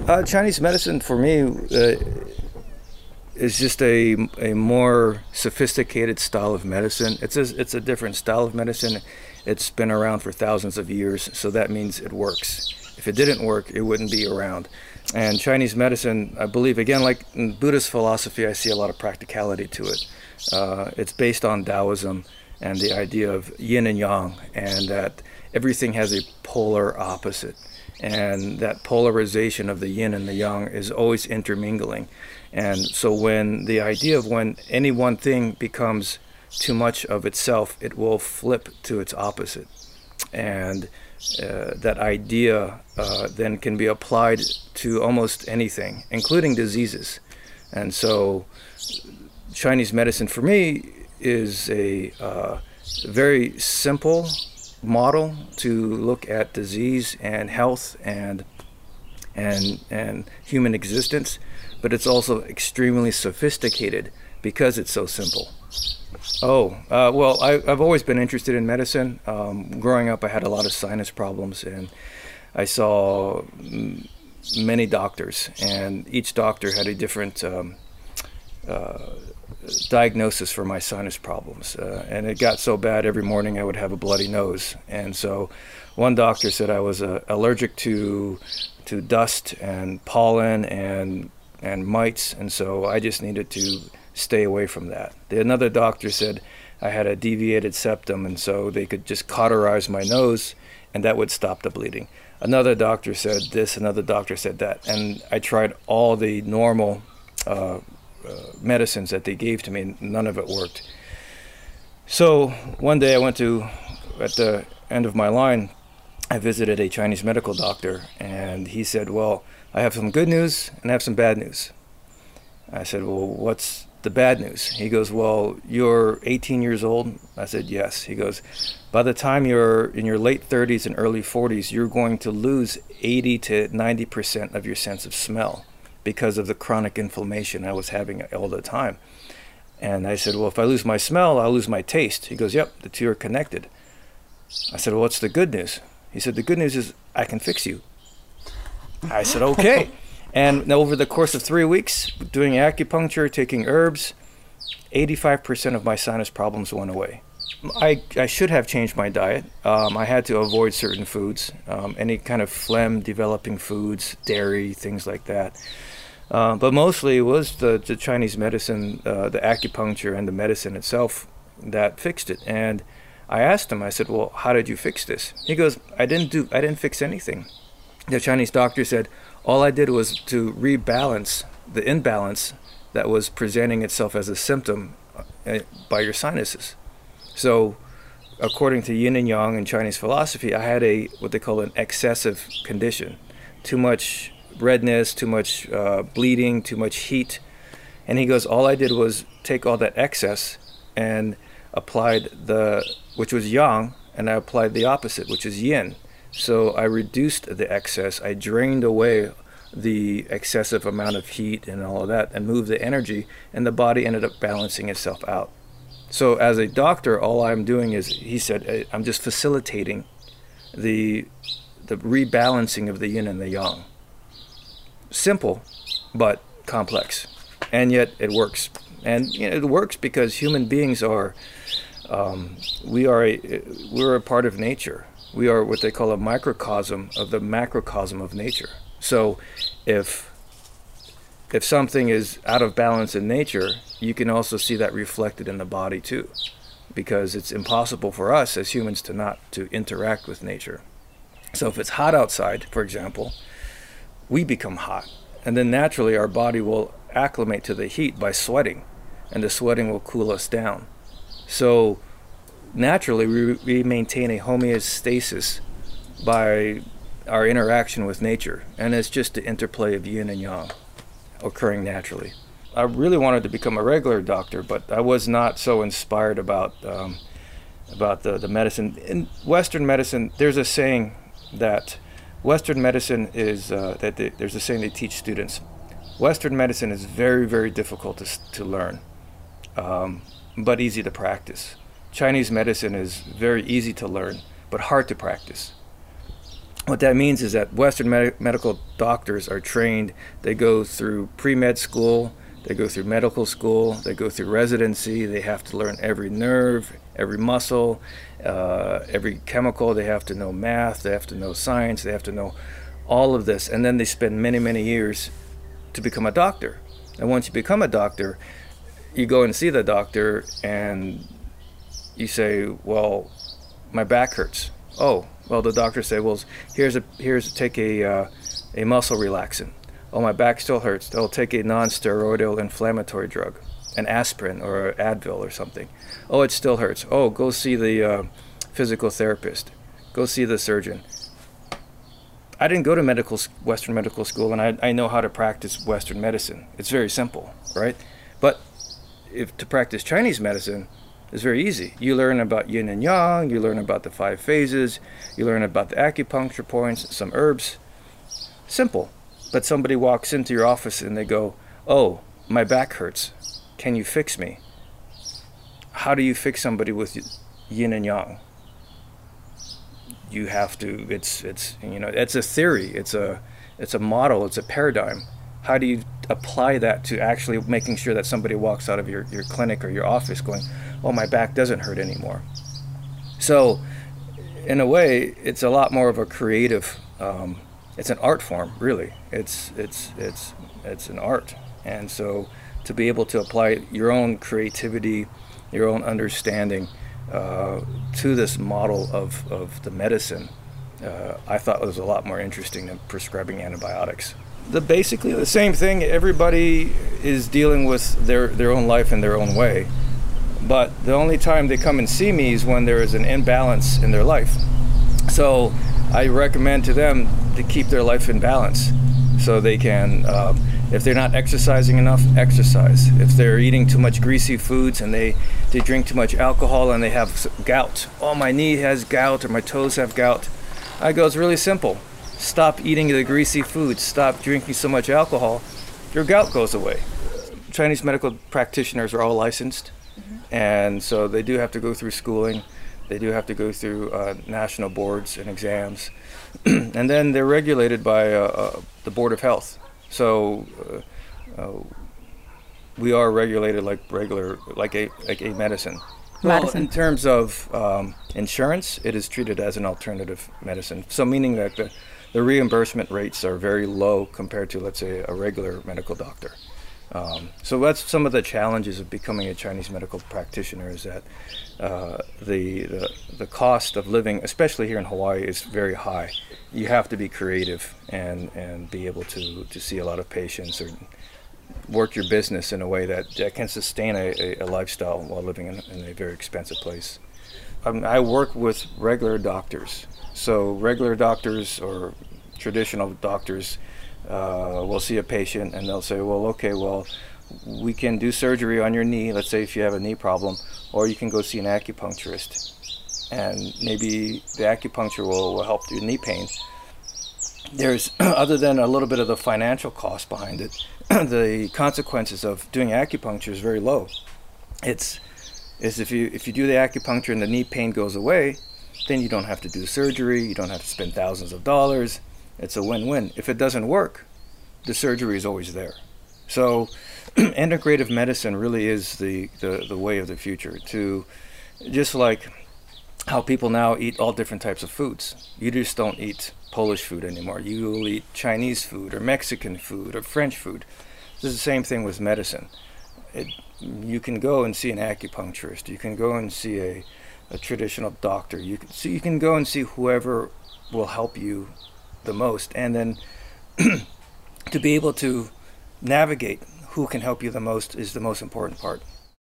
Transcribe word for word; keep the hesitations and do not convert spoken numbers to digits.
Uh, Chinese medicine for me uh, is just a a more sophisticated style of medicine. It's a, it's a different style of medicine. It's been around for thousands of years, so that means it works. If it didn't work, it wouldn't be around. And Chinese medicine, I believe, again, like in Buddhist philosophy, I see a lot of practicality to it. Uh, it's based on Taoism and the idea of yin and yang, and that everything has a polar opposite. And that polarization of the yin and the yang is always intermingling. And so when the idea of when any one thing becomes too much of itself, it will flip to its opposite. And uh, that idea uh, then can be applied to almost anything, including diseases. And so Chinese medicine for me is a uh, very simple model to look at disease and health and and and human existence, but it's also extremely sophisticated because it's so simple. Oh, uh, well, I, I've always been interested in medicine. Um, growing up, I had a lot of sinus problems, and I saw m- many doctors, and each doctor had a different um, uh, diagnosis for my sinus problems. Uh, and it got so bad every morning I would have a bloody nose. And so one doctor said I was uh, allergic to to dust and pollen and and mites, and so I just needed to stay away from that. The, another doctor said I had a deviated septum, and so they could just cauterize my nose and that would stop the bleeding. Another doctor said this, another doctor said that, and I tried all the normal uh, Uh, medicines that they gave to me, and none of it worked. So one day I went to, at the end of my line, I visited a Chinese medical doctor, and he said, well, I have some good news and I have some bad news. I said, well, what's the bad news? He goes, well, you're eighteen years old. I said, yes. He goes, by the time you're in your late thirties and early forties, you're going to lose eighty to ninety percent of your sense of smell, because of the chronic inflammation I was having all the time. And I said, well, if I lose my smell, I'll lose my taste. He goes, yep, the two are connected. I said, well, what's the good news? He said, the good news is I can fix you. I said, okay. And over the course of three weeks, doing acupuncture, taking herbs, eighty-five percent of my sinus problems went away. I, I should have changed my diet. Um, I had to avoid certain foods, um, any kind of phlegm developing foods, dairy, things like that. Uh, but mostly it was the, the Chinese medicine, uh, the acupuncture and the medicine itself that fixed it. And I asked him, I said, well, how did you fix this? He goes, I didn't do, I didn't fix anything. The Chinese doctor said, all I did was to rebalance the imbalance that was presenting itself as a symptom uh, by your sinuses. So according to yin and yang in Chinese philosophy, I had a what they call an excessive condition. Too much redness, too much uh, bleeding, too much heat. And he goes, all I did was take all that excess and applied the, which was yang, and I applied the opposite, which is yin. So I reduced the excess, I drained away the excessive amount of heat and all of that, and moved the energy, and the body ended up balancing itself out. So as a doctor, all I'm doing is, he said, I'm just facilitating the the rebalancing of the yin and the yang. Simple, but complex, and yet it works. And you know, it works because human beings are, um, we are a, we're a part of nature. We are what they call a microcosm of the macrocosm of nature. So if if something is out of balance in nature, you can also see that reflected in the body too, because it's impossible for us as humans to not to interact with nature. So if it's hot outside, for example, we become hot, and then naturally our body will acclimate to the heat by sweating, and the sweating will cool us down. So naturally we, we maintain a homeostasis by our interaction with nature, and it's just the interplay of yin and yang occurring naturally. I really wanted to become a regular doctor, but I was not so inspired about um, about the, the medicine. In Western medicine, there's a saying that Western medicine is, uh, that they, there's a saying they teach students. Western medicine is very, very difficult to, to learn, um, but easy to practice. Chinese medicine is very easy to learn, but hard to practice. What that means is that Western med- medical doctors are trained. They go through pre-med school, they go through medical school, they go through residency. They have to learn every nerve, every muscle, uh, every chemical. They have to know math, they have to know science, they have to know all of this. And then they spend many, many years to become a doctor. And once you become a doctor, you go and see the doctor and you say, well, my back hurts. Oh, well, the doctor say, well, here's a here's take a uh, a muscle relaxant. Oh, my back still hurts. They'll take a non-steroidal inflammatory drug, an aspirin or an Advil or something. Oh, it still hurts. Oh, go see the uh, physical therapist. Go see the surgeon. I didn't go to medical Western medical school, and I, I know how to practice Western medicine. It's very simple, right? But if to practice Chinese medicine, it's very easy. You learn about yin and yang, you learn about the five phases, you learn about the acupuncture points, some herbs. Simple. But somebody walks into your office and they go, oh, my back hurts. Can you fix me? How do you fix somebody with yin and yang? You have to, it's, it's you know, it's a theory, it's a, it's a model, it's a paradigm. How do you apply that to actually making sure that somebody walks out of your, your clinic or your office going, oh, my back doesn't hurt anymore? So in a way, it's a lot more of a creative, um, it's an art form, really. It's, it's, it's, it's an art. And so to be able to apply your own creativity, your own understanding uh, to this model of, of the medicine, uh, I thought was a lot more interesting than prescribing antibiotics. The basically the same thing. Everybody is dealing with their, their own life in their own way. But the only time they come and see me is when there is an imbalance in their life. So I recommend to them to keep their life in balance. So they can, uh, if they're not exercising enough, exercise. If they're eating too much greasy foods and they, they drink too much alcohol and they have gout. Oh, my knee has gout or my toes have gout. I go, it's really simple. Stop eating the greasy foods, stop drinking so much alcohol, your gout goes away. Chinese medical practitioners are all licensed, mm-hmm. and so they do have to go through schooling, they do have to go through uh, national boards and exams, and then they're regulated by uh, uh, the Board of Health. So uh, uh, we are regulated like regular, like a, like a medicine. Well, in terms of um, insurance, it is treated as an alternative medicine. So meaning that the, the reimbursement rates are very low compared to, let's say, a regular medical doctor. Um, so that's some of the challenges of becoming a Chinese medical practitioner, is that uh, the, the the cost of living, especially here in Hawaii, is very high. You have to be creative and, and be able to, to see a lot of patients or work your business in a way that, that can sustain a, a, a lifestyle while living in, in a very expensive place. Um, I work with regular doctors. So regular doctors or traditional doctors uh, will see a patient and they'll say, well, okay, well, we can do surgery on your knee, let's say if you have a knee problem, or you can go see an acupuncturist. And maybe the acupuncture will, will help your knee pain. There's, other than a little bit of the financial cost behind it, the consequences of doing acupuncture is very low. It's is if you if you do the acupuncture and the knee pain goes away, then you don't have to do surgery, you don't have to spend thousands of dollars. It's a win-win. If it doesn't work, the surgery is always there. So integrative medicine really is the, the, the way of the future. To just like how people now eat all different types of foods. You just don't eat Polish food anymore. You will eat Chinese food or Mexican food or French food. This is the same thing with medicine. It, you can go and see an acupuncturist. You can go and see a, a traditional doctor. You can, so you can go and see whoever will help you the most. And then to be able to navigate who can help you the most is the most important part.